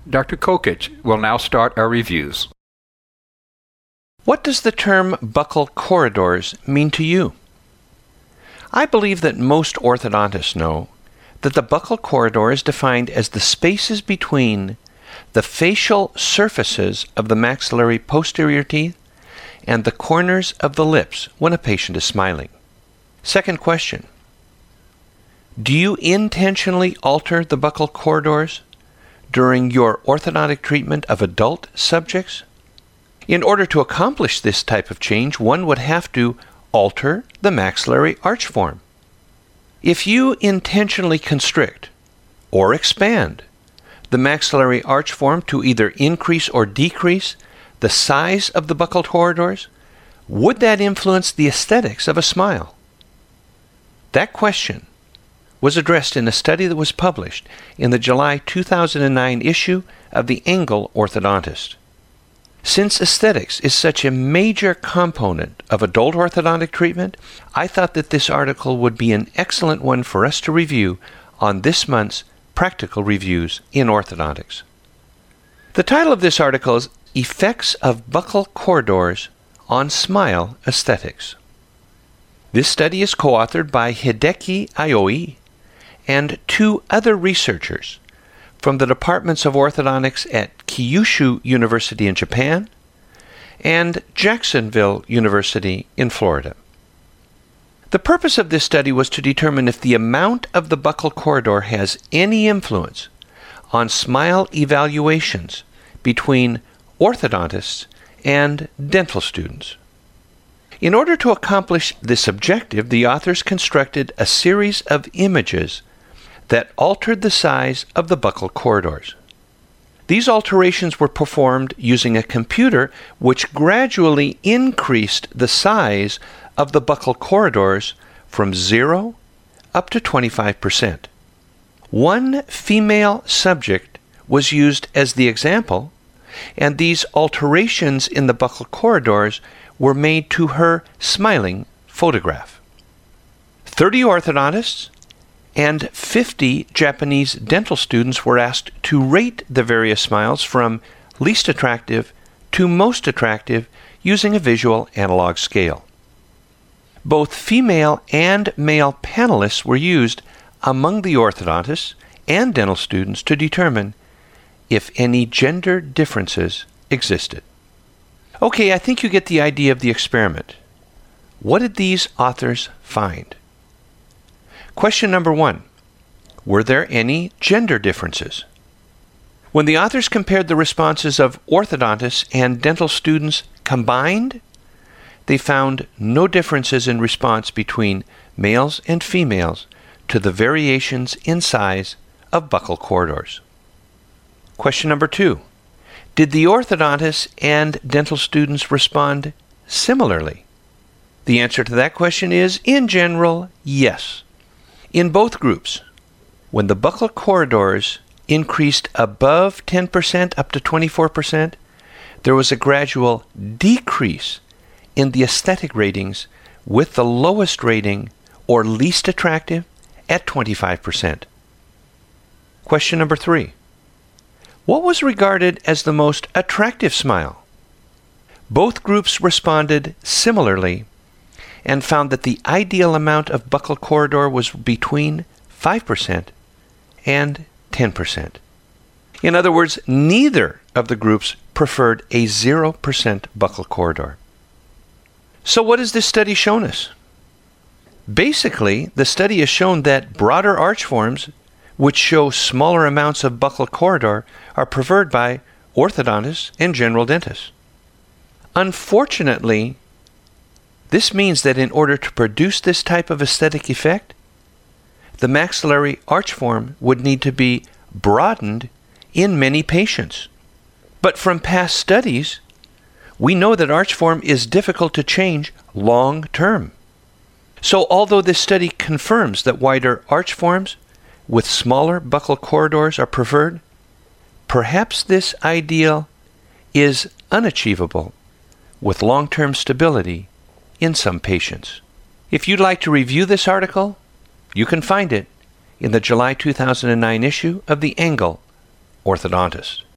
Dr. Kokich will now start our reviews. What does the term buccal corridors mean to you? I believe that most orthodontists know that the buccal corridor is defined as the spaces between the facial surfaces of the maxillary posterior teeth and the corners of the lips when a patient is smiling. Second question. Do you intentionally alter the buccal corridors during your orthodontic treatment of adult subjects? In order to accomplish this type of change, one would have to alter the maxillary arch form. If you intentionally constrict or expand the maxillary arch form to either increase or decrease the size of the buccal corridors, would that influence the aesthetics of a smile? That question was addressed in a study that was published in the July 2009 issue of the Angle Orthodontist. Since aesthetics is such a major component of adult orthodontic treatment, I thought that this article would be an excellent one for us to review on this month's Practical Reviews in Orthodontics. The title of this article is Effects of Buccal Corridors on Smile Aesthetics. This study is co-authored by Hideki Aoi and two other researchers from the Departments of Orthodontics at Kyushu University in Japan and Jacksonville University in Florida. The purpose of this study was to determine if the amount of the buccal corridor has any influence on smile evaluations between orthodontists and dental students. In order to accomplish this objective, the authors constructed a series of images that altered the size of the buccal corridors. These alterations were performed using a computer which gradually increased the size of the buccal corridors from 0 up to 25%. One female subject was used as the example, and these alterations in the buccal corridors were made to her smiling photograph. 30 orthodontists and 50 Japanese dental students were asked to rate the various smiles from least attractive to most attractive using a visual analog scale. Both female and male panelists were used among the orthodontists and dental students to determine if any gender differences existed. Okay, I think you get the idea of the experiment. What did these authors find? Question number 1. Were there any gender differences? When the authors compared the responses of orthodontists and dental students combined, they found no differences in response between males and females to the variations in size of buccal corridors. Question number 2. Did the orthodontists and dental students respond similarly? The answer to that question is, in general, yes. In both groups, when the buccal corridors increased above 10% up to 24%, there was a gradual decrease in the aesthetic ratings, with the lowest rating, or least attractive, at 25%. Question number 3. What was regarded as the most attractive smile? Both groups responded similarly and found that the ideal amount of buccal corridor was between 5% and 10%. In other words, neither of the groups preferred a 0% buccal corridor. So what has this study shown us? Basically, the study has shown that broader arch forms, which show smaller amounts of buccal corridor, are preferred by orthodontists and general dentists. Unfortunately, this means that in order to produce this type of aesthetic effect, the maxillary arch form would need to be broadened in many patients. But from past studies, we know that arch form is difficult to change long term. So although this study confirms that wider arch forms with smaller buccal corridors are preferred, perhaps this ideal is unachievable with long-term stability in some patients. If you'd like to review this article, you can find it in the July 2009 issue of the Angle Orthodontist.